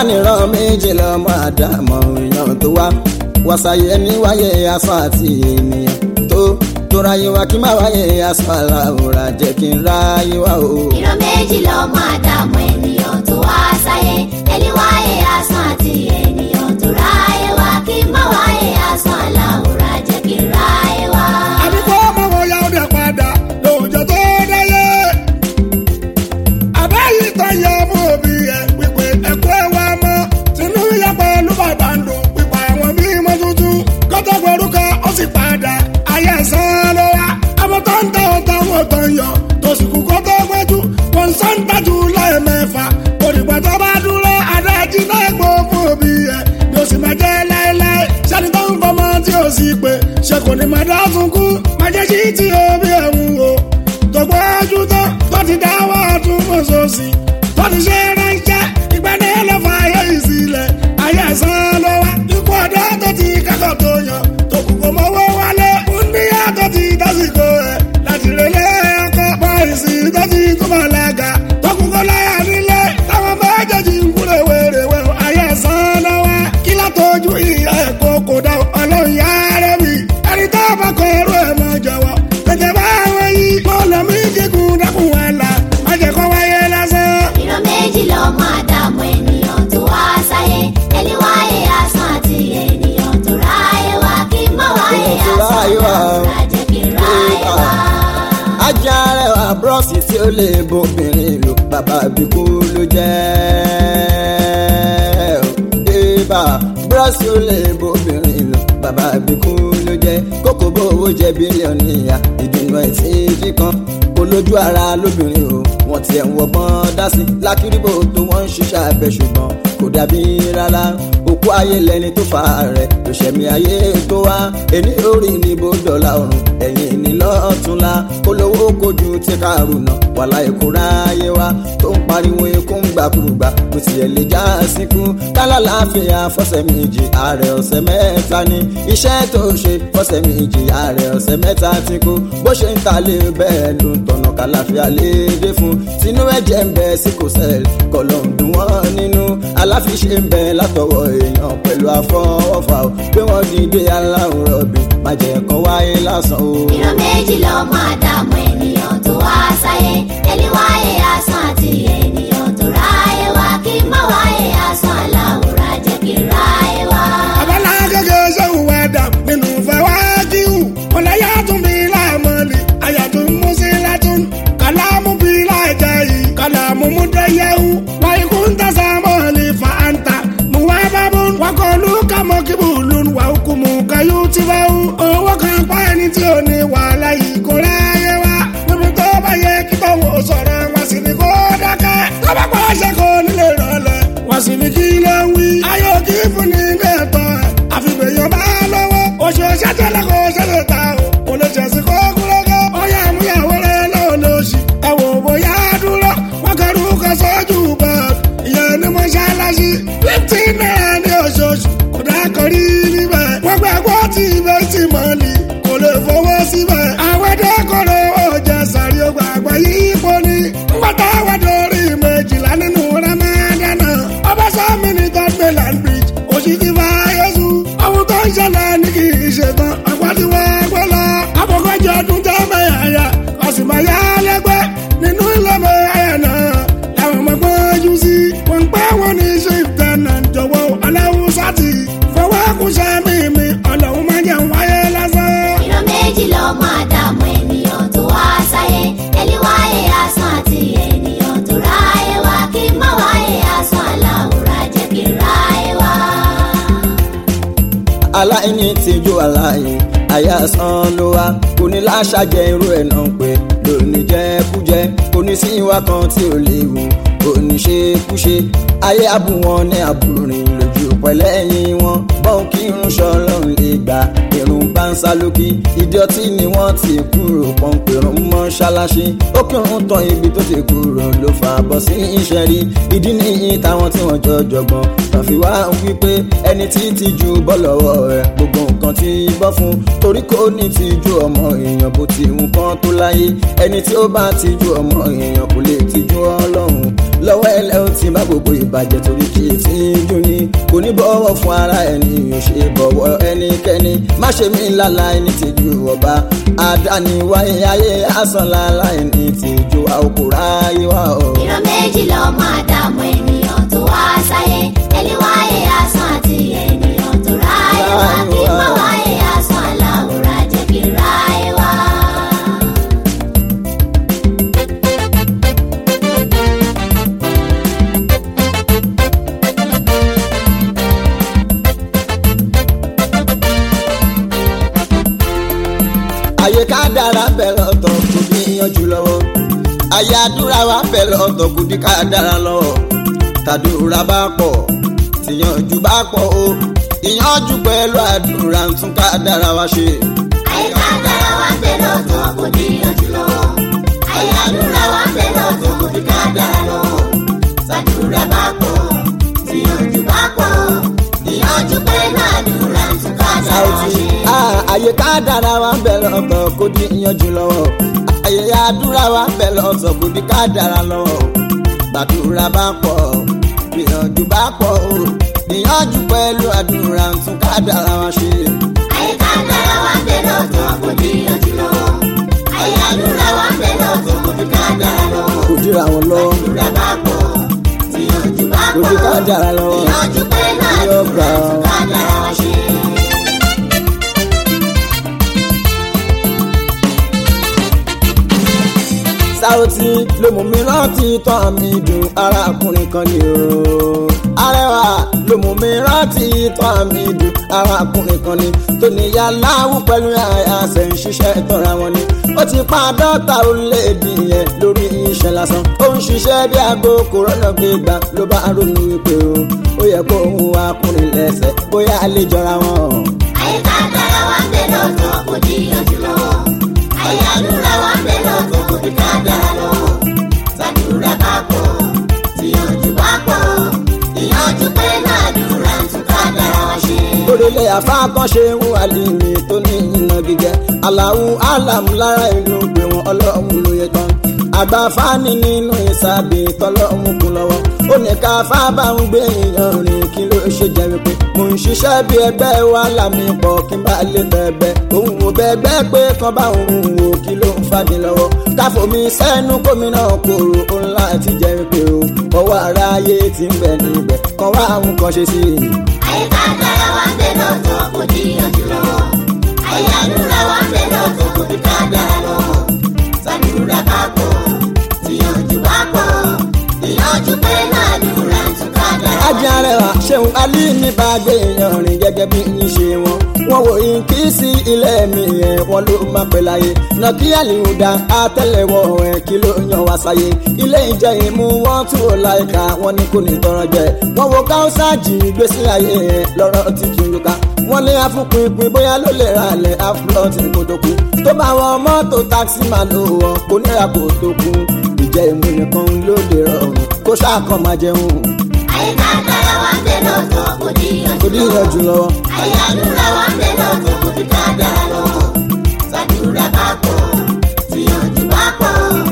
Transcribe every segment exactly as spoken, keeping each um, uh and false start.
nìran méjì lọ́mọ àdámọ̀ èèyàn tó wá wàṣàyẹ ní wáyé asán àti ènìyàn tó tó ráyé wá kí má wáyé asán aláwòrán jẹ́ kí n ráyé wá o. ìran méjì lọ́mọ àdámọ̀ ènìyàn tó wá sáyé ẹni wáyé asán àti ènìyàn tó ráyé wá kí má wáyé asán aláwòrán jẹ́ kí n ráyé wá. àdúgbò ọmọ ya ọdẹ padà lóòjọ́ tó dáyé àbáyé tó yẹ fún òbí ẹ pípé ẹ̀kọ́ ẹwà mọ́ sínú yẹ pẹ̀lú bàbá ń dùn pípa àwọn bímọ tuntun kọ́tọ́ gbórúkọ ó sì padà ayé ẹ̀sán ló wá ọmọ tó ń tọ́ ọ̀tọ̀ wọn tó ń yọ tó sì kú kó tó gbẹ́jú wọn sọ ń tàjú lẹ́ẹ̀mẹ́fà òdìgbà tó bá dúró adájí náà gbó fún òbí ẹ ni ó sì máa jẹ́ láéláé sẹ́ni tó ń fọmọ tí ó sì pé ṣe kò ní máa dá sunkún máa jẹ́ sí tí òbí ẹ̀ ń wò tó gbójú tó tó ti dáwọ́ tún mọ́ sósì tó ti ṣe ránṣẹ́ ìgbà náà lọ́ fà ayé ìsílẹ̀ ayé ẹ̀sán ló wá ikú ọ̀dọ́ tó ti kẹ́kọ̀ọ́ tó yàn tó kù kò mọ́wọ́ wálé fún níyà tó ti dásìkò ẹ̀ láti relé ọkọ̀ pọ́ìsì tó ti túbọ̀ lẹ́gà tó kù kò láyà nílé táwọn méjèèjì ń kúrè wèrèwé ayé ẹ̀sán ló wá kí látọjú ìyá ẹ̀kọ́ kò dá ọlọ́run yá rẹ̀ mi ẹni tó bá kọ ẹrú ẹ̀ mọ́ jọ̀wọ́ tètè bá wọn yí mọ́ lọ́mí gígùn dákun wọn là má jẹ́ kó wáyé lásán. ìran méjì lọ́mọ àdámọ̀ ènìyàn tó wá sáyé ẹni wáyé asán àti ènìyàn tó ráyé wá kí má wáyé asán aláwòrán jẹ́ kí n ráyé wá. ajá rẹwà búrọ́ọ̀sì tí ó lè bóbìnrin lò bàbá àbíkú ló jẹ́ débà búrọ́ọ̀sì ó lè bóbìnrin lò bàbá àbíkú ló jẹ́ kókó bó owó jẹ́ bílíọ̀nù ìyá ìdùnnú ẹ̀ tí jí kan kó lójú ara lóbìnrin o wọ́n tiẹ̀ ń wọ́gbọ́n dá sí lákìrìbò tó wọ́n ń ṣiṣẹ́ abẹ ṣùgbọ́n kò dàbí rárá òkú ayé lẹni tó fa rẹ̀ lòṣẹ̀mí ayé tó wá ẹni orí ní bó dọ̀la ọ̀run ẹ̀yìn ní lọ́túnla kó lówó kojú tí kárù náà wàhálà èkó ráyé wá tó ń pariwo ikú ń gbàkúrúgbà kò tiẹ̀ lè já síkú kálá láàfin fọ́sẹ̀ méjì ààrẹ ọ̀sẹ̀ mẹ́ta ní iṣẹ́ tó ṣe fọ́sẹ̀ méjì ààrẹ ọ̀sẹ̀ mẹ́ta ti kú bó ṣe ń ta lé bẹ́ẹ̀ ló ń tọ̀nà kàlàfíà léde fún tinú ẹ̀jẹ̀ ń bẹ sí kò sẹ́ẹ̀lì kọ̀lọ̀ ń dùn wọ́n nínú aláfiṣe ń bẹ látọwọ́ èèyàn pẹ̀lú àfọwọ́fà ó pé wọ́n dìde aláwọ̀ rọ̀bì má jẹ́ kán wáyé lásán o. ìran méjì lọ́mọ àdámọ̀ ènìyàn tó wá sáyé ẹni wáyé asán àti ènìyàn tó ráyé wá kí má wáyé asán aláwòrán jẹ́ kí n ráyé wá. abala gẹ́gẹ́ sẹ́wọ̀n wá dà nínú ìfẹ́ wá kíhù ọ̀nà yàtún bí láàmọ́lì àyàtún mú sí látún kàlámù bí láìjẹ́ yìí kàlámù mú dẹ́yẹ́wù wáyé kún tẹ̀sán mọ́lì fa àǹtà mú wá bábùn wákọ̀ọ́lù kàmọ́ kíbùlùn wà ókùmù kayú tí bá wù owó kan pa ẹni tí ò ní wàhálà yìí kò ráyé wá níbi tó bá yẹ kí tọ́wọ́ sọ̀rọ̀ wọn sì ní kó dákẹ́ tó bá pa àṣẹ kò nílé rọlẹ̀ wọn sì ní kí ló ń wí ayọ̀ kí fún ní gẹ̀ẹ́tọ̀ ẹ̀ àfihàn èèyàn bá lọ́wọ́ òṣèṣẹ́ tẹ́lẹ̀ kó ṣẹlẹ̀ ta o kò lè jẹ̀sí kó kúrẹ́gẹ́ ọ̀yà àmúyàwó rẹ̀ lọ́wọ́ lóṣì ẹ̀wọ̀n bóyá dúró wọn kẹrù kan sójú bọ́ọ̀d ìyẹn ní mọ́ṣáláṣí fifteen naira ní oṣooṣù kò dákọ̀rí níbẹ̀ wọ́n gbàgbọ́ tí ibẹ̀ ti mọ́lì kò lè fowó síbẹ̀ àwọn ẹ̀dẹ́kọ̀rọ̀ ọjà sàrí ọgbà àgbà yìí pọ̀ ní ngbàtà wà dórí méjìlá nínú ramadana ọba sọ́mi ní tọ́gbẹ́ land bridge òṣì ti fa yẹ́sù ohun tó ń ṣẹlẹ̀ ní kì í ṣe tán àpàtì wọ́n gbọ́ lọ àbọ̀kọ́jọ ọdún jẹ́ mẹ́yàyà ọ̀sìn máa yá lẹ́gbẹ́ nínú ilé mẹ́yàyà náà làwọn ọmọ gbọ́njú sí wọ́n ń pẹ́ wọn ní chief tenant jọ̀wọ́ aláwọ̀ sátì fọwọ́ kúṣẹ́ mímí ọlọ́run máa jẹ́ wáyé lásán. ìran méjì lọ́mọ àdámọ̀ ènìyàn tó wá sáyé ẹni wáyé asán àti ènìyàn tó ráyé wá kí má wáyé asán aláwòrán jẹ́ kí n ráyé wá. aláìní tìjú aláìní àyà san ló wá kò ní láṣàjẹ irú ẹ̀ náà pé lónìí jẹkújẹ kò ní sí ìwà kan tí ò léwu kò ní ṣe kúṣe ayé àbùwọ̀n ní àbúrin lójú pẹ̀lẹ́yìn wọn bọ́n kí irun ṣọlọ́run lè gbà irun bá ń sá lókì ìdí ọtí ni wọ́n ti kúrò pọ̀npẹ̀rún mọ́ṣáláṣí ó kírun tán ibi tó ti kúrò ló fà bọ́ sí iṣẹ́ rí ìdí nìyí táwọn tí wọ́n jọ jọgbọ́n tàn fi wá wípé ẹni tí ti ju bọ́ lọ́wọ́ rẹ̀ gbogbo nǹkan ti bọ́ fún torí kò ní ti ju ọmọ èèyàn bó ti nǹkan tó láyé ẹni tí ó bá ti ju ọmọ èèyàn kò lè ti ju ọlọ́run lọ́wọ́ ẹlẹ́ ó ti má gbogbo ìbàjẹ́ torí kì í fi jú ni kò ní bọ́wọ́ fún ara ẹni ò ṣe bọ̀wọ̀ ẹnikẹ́ni má ṣe mí lálá ẹni tí ju ọba àdáni wáyé ayé asán lálá ẹni tí ju àwòkúrá ayé wa o. ìran méjì lọ́mọ Ádámù ènìyàn tó wá sáyé ẹni wáyé asán àti ènìyàn tó ráyé wá kí má wáyé asán aláwòrán jẹ́ kí ráyé wá. ayé ká dára bẹ̀rẹ̀ ọ̀tọ̀ kò bí yanjú lọ́wọ́ ayé àdúrà wa bẹ̀rẹ̀ ọ̀tọ̀ kò bí ká dára lọ́wọ́ tàdúrà bá pọ̀ tìyànjú bá pọ̀ o ìyànjú pẹ̀lú àdúrà ń tún ká dára wa ṣe. ayé ká dára wa bẹ̀rẹ̀ ọ̀tọ̀ kò bí yanjú lọ́wọ́ ayé àdúrà wa bẹ̀rẹ̀ ọ̀tọ̀ kò bí ká dára lọ́wọ́ tàdúrà bá pọ̀ tìyànjú bá pọ̀ ìyànjú pẹ̀lú àdúrà ń tún ká dára wa ṣe. ayé ká dára wa bẹ̀rẹ̀ ọ̀tọ̀ kò bí yanjú lọ́wọ́ ayé àdúrà wa bẹ̀rẹ̀ ọ̀tọ̀ kò bí ká dára lọ́wọ́ gbàdúrà bá pọ̀ ìyànjú bá pọ̀ o ìyànjú pẹ̀lú àdúrà ń tún ká dára wa ṣe. ayé ká dára wa bẹ̀rẹ̀ ọ̀tọ̀ kò bí yanjú lọ́wọ́ ayé àdúrà wa bẹ̀rẹ̀ ọ̀tọ̀ kò bí ká dára lọ́wọ́ kò dira wọn lọ àdúrà bá pọ̀ ìyànjú bá kò pọ̀ bí ká dára lọ́wọ́ ìyànjú pẹ̀lú àdúrà ń tún ká dára wa ṣe. Saoty ló mú mi rántí tán mi dùn arákùnrin kan ni o. Arẹwà ló mú mi rántí tán mi dùn arákùnrin kan ni. tó níyà láwù pẹ̀lú àyàsẹ̀ ń ṣiṣẹ́ tọ́ra wọn ni. ó ti pa dọ́ta orílẹ̀-èdè yẹn lórí iṣẹ́ lásán. ó ń ṣiṣẹ́ bí aago kòrónà gbégbá ló bá ronú wípé o. ó yẹ kó òun wá kùnrin lẹ́sẹ̀ bóyá a lè jọra wọn. àyíká dára wa ń bẹ lọ́tọ̀ kò níyànjú lọ́wọ́. àyàdúrà wa ń bẹ lọ́tọ̀ kò ní ká dára lọ́wọ́. tàdúrà bá pọ̀ tíyànjú bá pọ̀ ìyànjú pé ládùúrà ń tún ká dára wa ṣe. Orílẹ̀ àfáàkànṣe ń wà líle tó ní iná gígẹ́. Aláwù alam lára ìlú gbé wọn ọlọ́run ló yẹ tán. Àgbà fáni nínú ìsàbẹ̀ tọ́lọ́run kún lọ́wọ́. Ó ní ká fábà ń gbé èèyàn rìn kí ló ṣe jẹ́ wípé. Mò ń ṣiṣẹ́ bí ẹgbẹ́ wa lámì pọ̀ kí n bá lè bẹ̀bẹ̀. Òun ò bẹ̀bẹ̀ pé kan bá òun wò kí ló ń fàdí lọ́wọ́. Káfò mi sẹ́nu gómìnà kòrò ó ńlá ti jẹ́ wípé o. Ọwọ́ aráyé ti ń bẹ níbẹ̀ kan wá àwọn kan ṣe sí i. àyíká dára wa ń bẹ lọ́tọ̀ kò níyànjú lọ́wọ́. àyàdúrà wa ń bẹ lọ́tọ̀ kò ní ká dára lọ́wọ́. tàdúrà bá pọ̀ tíyànjú bá pọ̀ ìyànjú pé ládùúrà ń tún ká dára wa ṣe. Ajá Arẹwà Ṣeun Ali ní bàgbé èèyàn rìn gẹ́gẹ́ bí yín ṣe wọn. Wọ́n wo ìkí sí ilé mi ẹ̀ wọ́n ló máa pẹ́ láyé. Nàkí àlìhùdà àtẹ́lẹ̀wọ̀ ẹ̀ kí ló yan wá sáyé. Ilé ìjẹ ìmú wọn tún ò láìka wọn ní kò ní tọrọ jẹ. Wọ́n wo káwùsáàjì gbèsè ayé ẹ̀ lọ́rọ̀ ti tún lùkà. Wọ́n lé afúnpinpin bóyá ló lè ra ilẹ̀ afúlọ́ọ̀tì kò tó kú. Tó bá wọn mọ́tò táksì máa lò wọ́n kò níra kò tó kú. Ìjẹ́ ìmú nìkan ló lè rọrùn kó ṣáà kan máa jẹun. àyíká dára wa ń bẹ lọ́tọ̀ kò Kò níyànjú ní ìyànjú lọ́wọ́. àyàdúrà wa ń bẹ lọ́tọ̀ kò ní ká dára lọ́wọ́. tàdúrà bá pọ̀ tíyànjú bá pọ̀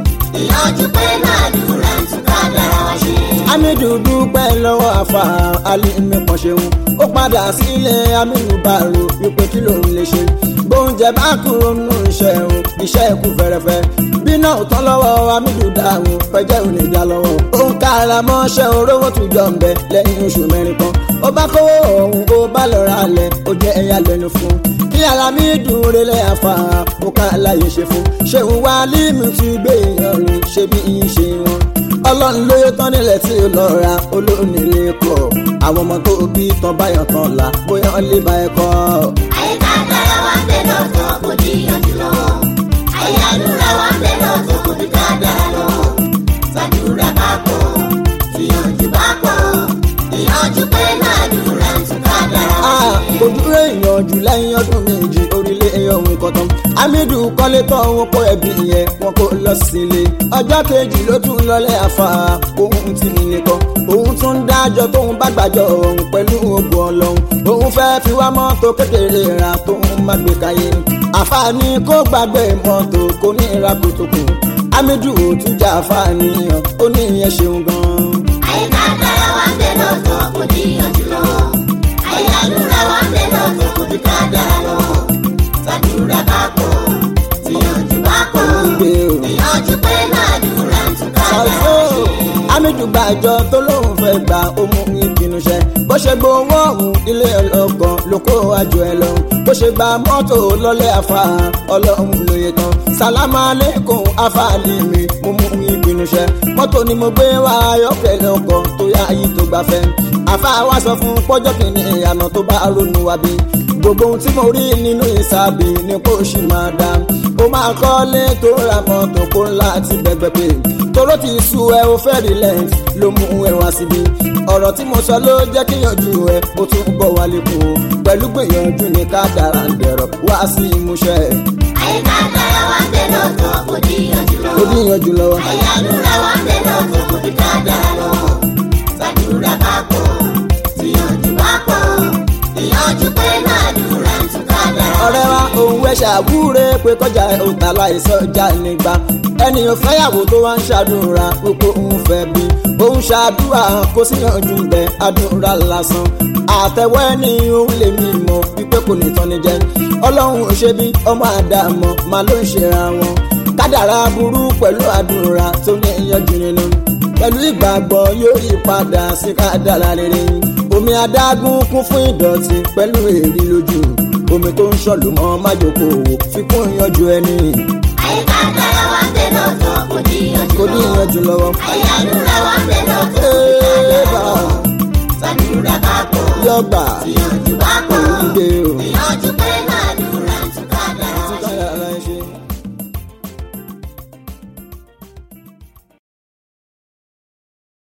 ìyànjú pé ládùúrà ń tún ká dára wa ṣe. Hamidu dúpẹ́ lọ́wọ́ àfa Alimi kan ṣeun. Ó padà sílé Aminu Baro wípé kí lòun lè ṣe. Bóúnjẹ bá kúrò nù iṣẹ́ òun, iṣẹ́ ẹ̀kú fẹ́rẹ́fẹ́. Bí náà ò tán lọ́wọ́ Hamidu dáhùn, fẹ́jẹ́ ò ní já lọ́wọ́. Ó ń kára mọ́ṣẹ́ orówó tún jọ ń bẹ lẹ́yìn oṣù mẹ́rin kan. Ó bá kówó òun, ó bá lọ ra alẹ̀, ó jẹ́ ẹ̀yà lẹ́nu fún. Kí Hamidu relẹ̀ àfa, ó ká láyé ṣe fún. Ṣéun wá Alimi ti gbé ìyọrin, ṣe bí ìṣe wọn. Ọlọ́run lóye tán nílẹ̀ tí ó lọ ra olónílé pọ̀. Àwọn ọmọ tó bí tán báyọ̀ tán là bóyá wọ́n lè bá ẹ kọ́. àyíká dára wa ń bẹ lọ́tọ̀ kò níyànjú lọ́wọ́. àyàdúrà wa ń bẹ lọ́tọ̀ kò ní ká dára lọ́wọ́. tàdúrà bá pọ̀ tíyànjú bá pọ̀ ìyànjú pé ládùúrà ń tún ká dára wa Ah, ṣe. kò dúró ìyànjú lẹ́yìn ọdún méjì orílẹ̀ ohun kan tán. Hamidu kọ́lé tán wọn kó ẹbí yẹn wọn kó lọ sílé. Ọjọ́ kejì ló tún lọlé àfà òun ti nílé kan. Òun tún ń dájọ́ tóun bá gbàjọ́ òun pẹ̀lú ògùn ọlọ́run. Òun fẹ́ fi wá mọ́tò kékeré ra tóun má gbé káyé. Àfààní kó gbàgbé mọ́tò kò ní ra kòtòkù. Hamidu ò tún jà àfààní hàn ó ní ìyẹn ṣeun gan-an. gbé o. ìyànjú pé ládùúrà ń tún kádàrá ṣàṣọ ṣe. amídù gbàjọ tó lóun fẹ́ gba ohun ìbínú ṣẹ bó ṣe gbowó ọ̀hún ilé ọlọ́gbọ̀n ló kó àjò ẹ lọ bó ṣe gba mọ́tò lọ́lẹ́ àfa ọlọ́run lóye tán sálámà lẹ́kùn afáàlì mi mo mú ìbínú ṣẹ mọ́tò ni mo gbé wá ayọ́kẹ́lẹ́ ọkọ̀ tó yá ayé tó gbafẹ́ àfa wa sọ fún pọ́jọ́ kìíní ìyànà tó bá ronú wa bí gbogbo ohun tí mo rí nínú ìsàbí ni kò sì máa dá ó máa kọ́lé tó ra mọ́tò kó ńlá ti bẹ̀gbẹ̀ pé toró ti sú ẹ o fẹ́ rí lẹ́ǹtì ló mú ẹ wá síbi ọ̀rọ̀ tí mo sọ ló jẹ́ kí yanjú ẹ ó tún bọ̀ wálé kù ó pẹ̀lú gbìyànjú ní kádàrá ń dẹ̀rọ̀ wá sí ìmúṣẹ. àyíká dára wá ń bẹ lọ́tọ̀ kò níyànjú lọ. ó níyànjú lọ. àyàdúrà wá ń bẹ lọ́tọ̀ kò ní kádàrá lọ. sàdúrà bá pọ̀ tíyànjú bá pọ̀ ìyànjú pé ládùúrà ń tún kádàrá. ọ̀rẹ́ wa òun ẹ̀ṣẹ̀ àwúre pé kọjá òǹtà láìsọjà nígbà ẹni ò fẹ́yàwó tó wá ń ṣàdúrà gbogbo òun fẹ́ bí òun ṣàdúrà kó síyànjú bẹ àdúrà lásán àtẹ̀wọ́ ẹni òun lè mí mọ̀ wípé kò ní tán ní jẹ́ ọlọ́run ò ṣe bí ọmọ àdàmọ̀ máa ló ń ṣera wọn kádàrá burú pẹ̀lú àdúrà tó ní ìyànjú nínú pẹ̀lú ìgbàgbọ́ yóò yí padà sí kádàrá rere omi adágún kún fún ìdọ̀tí pẹ̀lú èrí lójú omi tó ń ṣọ̀lù mọ́ májòkòwò fi kún ìyanjú ẹni. àyíká dára wá ń bẹ lọ́tọ̀ kò níyànjú kò ní ìyanjú lọ́wọ́. àyàdúrà wá ń bẹ lọ́tọ̀ kò ní kádàrá lọ. sàdúrà bá pọ̀ yọgbà tíyànjú bá pọ̀ òun gbé o. ìyànjú pé ládùúrà.